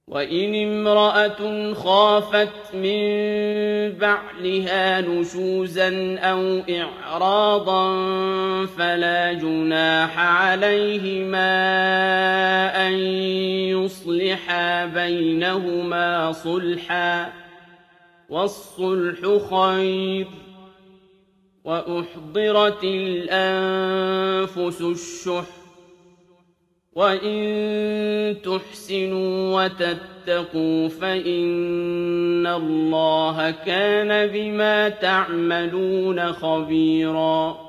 وَإِنِ امْرَأَةٌ خَافَتْ مِن بَعْلِهَا نُشُوزًا أَوْ إِعْرَاضًا فَلَا جُنَاحَ عَلَيْهِمَا أَن يُصْلِحَا بَيْنَهُمَا صُلْحًا ۚ وَالصُّلْحُ خَيْرٌ ۗ وَأُحْضِرَتِ الْأَنفُسُ الشُّحَّ ۚ وَإِن تُحْسِنُوا وَتَتَّقُوا فَإِنَّ اللَّهَ كَانَ بِمَا تَعْمَلُونَ خَبِيرًا